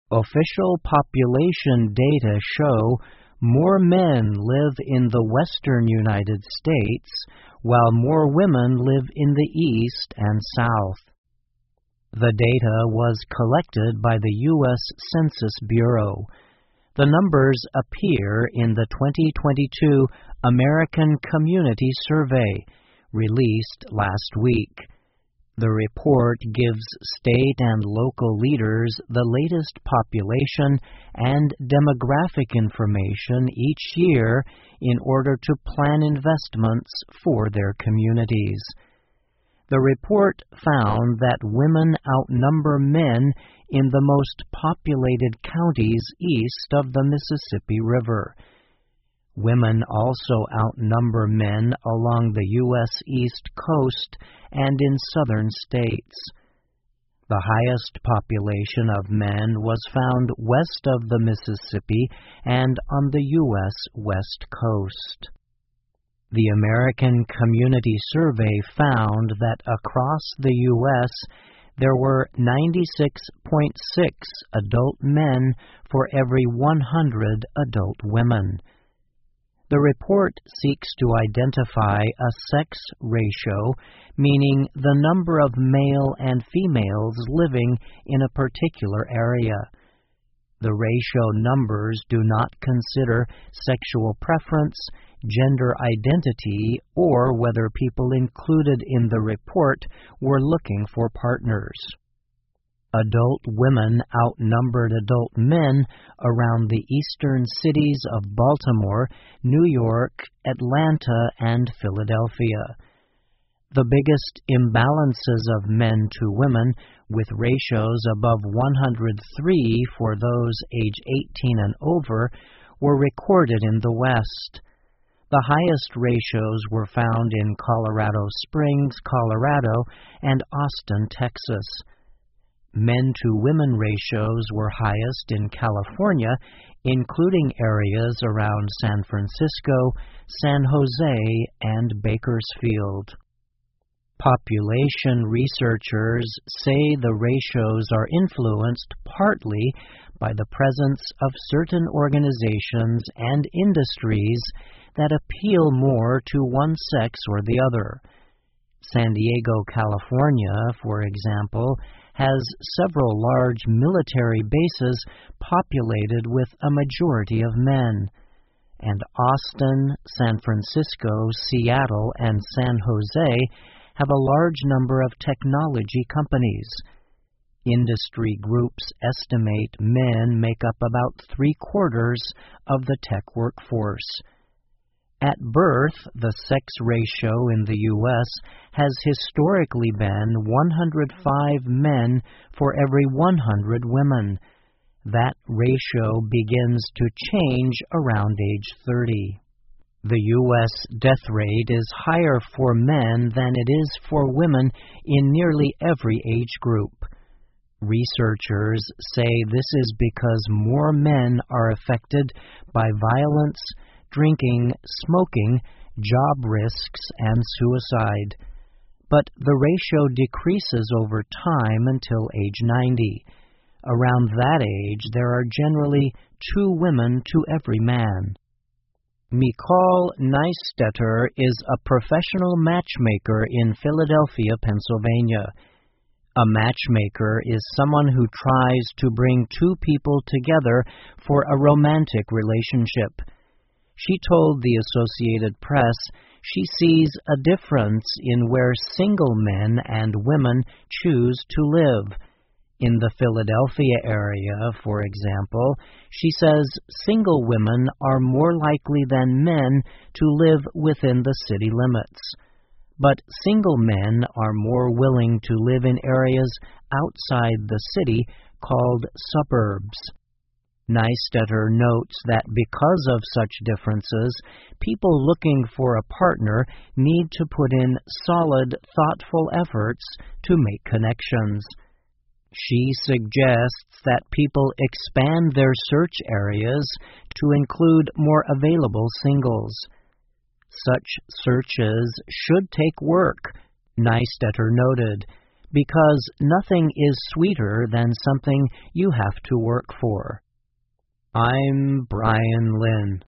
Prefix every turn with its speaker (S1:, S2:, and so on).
S1: Official population data show more men live in the western United States, while more women live in the east and south. The data was collected by the U.S. Census Bureau. The numbers appear in the 2022 American Community Survey, released last week. The report gives state and local leaders the latest population and demographic information each year in order to plan investments for their communities. The report found that women outnumber men in the most populated counties east of the Mississippi River. Women also outnumber men along the U.S. East Coast and in southern states. The highest population of men was found west of the Mississippi and on the U.S. West Coast. The American Community Survey found that across the U.S., there were 96.6 adult men for every 100 adult women. The report seeks to identify a sex ratio, meaning the number of male and females living in a particular area. The ratio numbers do not consider sexual preference, gender identity, or whether people included in the report were looking for partners. Adult women outnumbered adult men around the eastern cities of Baltimore, New York, Atlanta, and Philadelphia. The biggest imbalances of men to women, with ratios above 103 for those age 18 and over, were recorded in the West. The highest ratios were found in Colorado Springs, Colorado, and Austin, Texas. Men-to-women ratios were highest in California, including areas around San Francisco, San Jose, and Bakersfield. Population researchers say the ratios are influenced partly by the presence of certain organizations and industries that appeal more to one sex or the other. San Diego, California, for example, has several large military bases populated with a majority of men, and Austin, San Francisco, Seattle, and San Jose have a large number of technology companies. Industry groups estimate men make up about 3/4 of the tech workforce. At birth, the sex ratio in the U.S. has historically been 105 men for every 100 women. That ratio begins to change around age 30. The U.S. death rate is higher for men than it is for women in nearly every age group. Researchers say this is because more men are affected by violence, drinking, smoking, job risks, and suicide. But the ratio decreases over time until age 90. Around that age, there are generally 2 women to every man. Mikal Neistetter is a professional matchmaker in Philadelphia, Pennsylvania. A matchmaker is someone who tries to bring 2 people together for a romantic relationship. She told the Associated Press she sees a difference in where single men and women choose to live. In the Philadelphia area, for example, she says single women are more likely than men to live within the city limits. But single men are more willing to live in areas outside the city called suburbs. Neistetter notes that because of such differences, people looking for a partner need to put in solid, thoughtful efforts to make connections. She suggests that people expand their search areas to include more available singles. Such searches should take work, Neistetter noted, because nothing is sweeter than something you have to work for. I'm Brian Lynn.